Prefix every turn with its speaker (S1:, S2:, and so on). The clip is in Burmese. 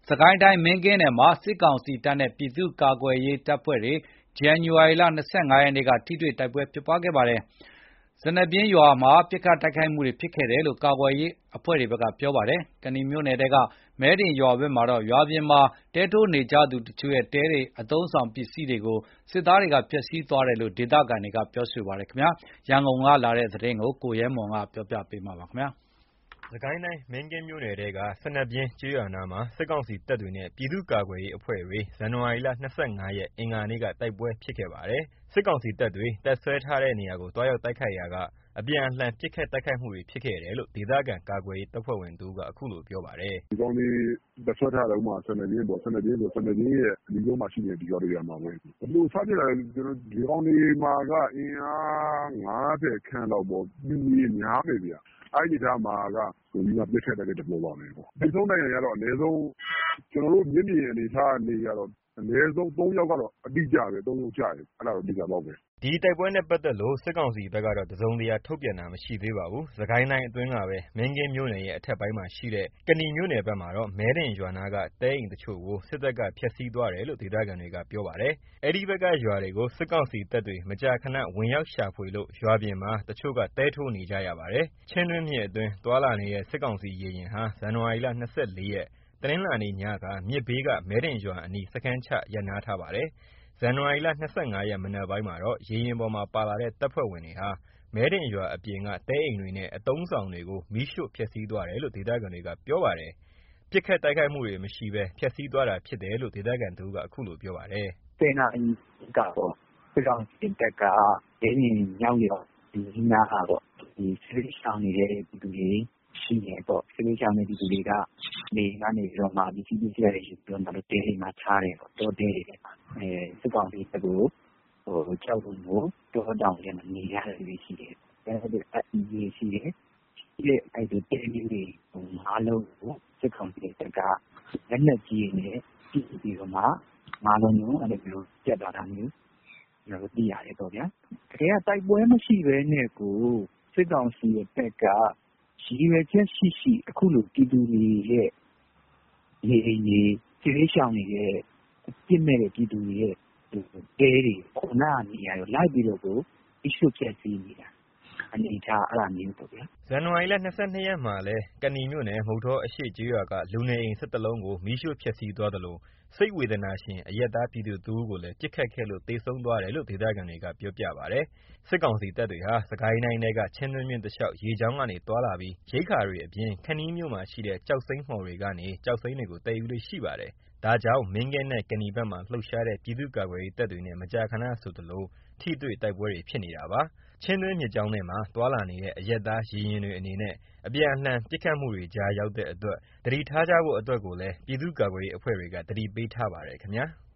S1: စစ်ကိုင်းတိုင်းမင်းကင်းနယ်မှာစစ်ကောင်စီတပ်နဲ့ပြည်သူ့ကာကွယ်ရေးတပ်ဖွဲ့တွေ ဇန်နဝါရီလ ၂၅ ရက်နေ့က ထိတွေ့တိုက်ပွဲဖြစ်ပွားခဲ့ပါတယ်။ စနဗျင်းရွာမှာပစ်ခတ်တိုက်ခိုက်မှုတွေဖြစ်ခဲ့တယ်လို့ကာကွယ်ရေးအဖွဲ့တွေဘက်ကပြောပါတယ်။ ကနီမြို့နယ်ထဲက မဲဒင်ရွာဘက်မှာတော့ ရွာပြင်မှာတဲထိုးနေကြသူတချို့ရဲ့တဲတွေအသုံးအဆောင်ပစ္စည်းတွေကိုစစ်သားတွေကဖျက်ဆီးသွားတယ်လို့ဒေသခံတွေကပြောပါတယ်။ ရန်ကုန်ကလာတဲ့သတင်းကိုကိုရဲမွန်ကပြောပြပါမယ်။
S2: စစ်ကိုင်းတိုင်းမင်းကင်းမြို့နယ်ထဲက စနဗျင်းကျေးရွာနားမှာ စစ်ကောင်စီတပ်တွေနဲ့ ပြည်သူ့ကာကွယ်ရေးအဖွဲ့တွေ ဇန်နဝါရီလ ၂၅ ရက် အင်္ဂါနေ့က တိုက်ပွဲဖြစ်ခဲ့ပါတယ်။ စစ်ကောင်စီတပ်တွေ တပ်စွဲထားတဲ့နေရာကို သွားရောက်တိုက်ခိုက်ရာက အပြန်အလှန်ပစ်ခတ်တိုက်ခိုက်မှုတွေဖြစ်ခဲ့တယ်လို့ ဒေသခံကာကွယ်ရေးတပ်ဖွဲ့ဝင်တဦးက အခုလိုပြောပါတယ်။
S3: “ဒီကောင်တွေတပ်စွဲထားတာ စနဗျင်းပေါ့။ စနဗျင်းရဲ့အနီးဆုံးမှာရှိတဲ့ရွာတရွာမှာပဲ။ ဘယ်လိုစဖြစ်တာလဲ ဒီကောင်တွေမှာကအင်အား ၅၀ ခန့်လောက်ပေါ့။ ပျူတွေများမယ်ဗျ။ အဲ့အနေအထားမှာကဝင်ပြီးမှပစ်ခတ်တဲ့သဘောပါပဲ။ သေဆုံးဒဏ်ရာရတော့အနည်းဆုံး ကျွန်တော်တို့မျက်မြင်အနေအထားကနေအရတော့အနည်းဆုံး ၃ ယောက်ကတော့အတိအကျပဲ။ ၃ ယောက်ကျတယ်။ အဲ့ဒါတော့သေချာပေါက်ပဲ။
S2: ” ဒီတိုက်ပွဲနဲ့ပတ်သက်လို့ စစ်ကောင်စီဘက်ကတော့ တစုံတရာထုတ်ပြန်တာမရှိသေးပါဘူး။ စစ်ကိုင်းတိုင်းအတွင်းကပဲ မင်းကင်းမြို့နယ်ရဲ့အထက်ပိုင်းမှာရှိတဲ့ ကနီမြို့နယ်ဘက်မှာတော့ မဲဒင်ရွာနားက တဲအိမ်တချို့ကို စစ်တပ်က ဖျက်ဆီးသွားတယ်လို့ ဒေသခံတွေကပြောပါတယ်။ အဲဒီဘက်ကရွာတွေကို စစ်ကောင်စီတပ်တွေ မကြာခဏ ဝင်ရောက်ရှာဖွေလို့ ရွာပြင်မှာ တချို့က တဲထိုးနေကြရပါတယ်။ ချင်းတွင်းမြစ်အတွင်းသွားလာနေတဲ့ စစ်ကောင်စီရေယာဉ်ဟာ ဇန်နဝါရီလ ၂၄ ရက် တနင်္လာနေ့ညက မြစ်ဘေးက မဲဒင်ရွာအနီး စခန်းချရပ်နားထားပါတယ်။ ဇန်နဝါရီလ ၂၅ ရက် မနက်ပိုင်းမှာတော့ ရေယာဉ်ပေါ်မှာပါလာတဲ့ တပ်ဖွဲ့ဝင်တွေဟာ မဲဒင်ရွာအပြင်က တဲအိမ်တွေနဲ့ အသုံးအဆောင်တွေကို မီးရှို့ဖျက်ဆီးသွားတယ်လို့ ဒေသခံတွေကပြောပါတယ်။ ပစ်ခတ်တိုက်ခိုက်မှုတွေမရှိဘဲ ဖျက်ဆီးသွားတာဖြစ်တယ်လို့ ဒေသခံတဦးက အခုလိုပြောပါတယ်။
S4: “၁၀ နာရီကပေါ့။ စစ်ကောင်စီတပ်က မဲဒင်မြောက်ရွာအနီးနားကပေါ့။ စစ်ဘေးရှောင်နေတဲ့ပြည်သူတွေရှိတယ်ပေါ့။ စစ်ဘေးရှောင်တဲ့ပြည်သူတွေက နေအိမ်ကနေပြီးတော့မှ ပစ္စည်းတွေယူပြီးတော့မှ တဲတွေမှာထားတယ်ပေါ့။ တောထဲတွေထဲမှာ။ စစ်ကောင်စီတပ်ကိုကြောက်လို့ တောတောင်ထဲမှာနေရတဲ့သူတွေရှိတယ်။ အဲ့လူတွေရှိတယ်။ ရှိတဲ့အဲ့ဒီတဲလေးတွေ ၅ လုံးကို စစ်ကောင်စီတပ်က လက်နက်ကြီးတွေနဲ့ပစ်ပြီးတော့မှ ၅ လုံးလုံးအဲ့လိုမျိုးဖျက်သွားတာမျိုး ကျွန်တော်တို့သိရတယ်ပေါ့ဗျာ။ တကယ်ကတိုက်ပွဲမရှိဘဲနဲ့ကို စစ်ကောင်စီဘက်က ရည်ရွယ်ချက်ရှိရှိ အခုလိုပြည်သူတွေရဲ့နေအိမ်တွေ စစ်ဘေးရှောင်နေတဲ့ အပြစ်မဲ့တဲ့ပြည်သူတွေရဲ့တဲတွေခိုနားနေရာတွေကိုလိုက်ပြီးတော့ကို မီးရှို့ဖျက်ဆီးနေတာ။ အနေအထားအဲ့ဒါမျိုးပေါ့ဗျာ။
S2: ” ဇန်နဝါရီလ ၂၂ ရက်မှာလည်း ကနီမြို့နယ် မုဌောအရှေ့ကျေးရွာက လူနေအိမ် ၁၁ လုံးကို မီးရှို့ဖျက်ဆီးသွားသလို စိတ်ဝေဒနာရှင်အရပ်သားပြည်သူတဦးကိုလည်း ပစ်ခတ်ခဲ့လို့ သေဆုံးသွားတယ်လို့ ဒေသခံတွေကပြောပြပါတယ်။ စစ်ကောင်စီတပ်တွေဟာ စစ်ကိုင်းတိုင်းထဲက ချင်းတွင်းမြစ်တလျှောက် ရေကြောင်းကနေသွားလာပြီး ရိက္ခာတွေအပြင် ခန္တီးမြို့မှာရှိတဲ့ ကျောက်စိမ်းမှော်တွေကနေ ကျောက်စိမ်းတွေကို သယ်ယူလေ့ရှိပါတယ်။ ဒါကြောင့် မင်းကင်းနဲ့ ကနီဘက်မှာလှုပ်ရှားတဲ့ ပြည်သူ့ကာကွယ်ရေးတပ်တွေနဲ့ မကြာခဏဆိုသလို ထိတွေ့တိုက်ပွဲတွေဖြစ်နေတာပါ။ ချင်းတွင်းမြစ်ကြောင်းထဲမှာ သွားလာနေတဲ့ အရပ်သားရေယာဉ်တွေအနေနဲ့ အပြန်အလှန်ပစ်ခတ်မှုတွေကြားရောက်တဲ့အတွက် သတိထားကြဖို့အတွက်ကိုလည်း ပြည်သူ့ကာကွယ်ရေးအဖွဲ့တွေက သတိပေးထားပါတယ်ခင်ဗျာ။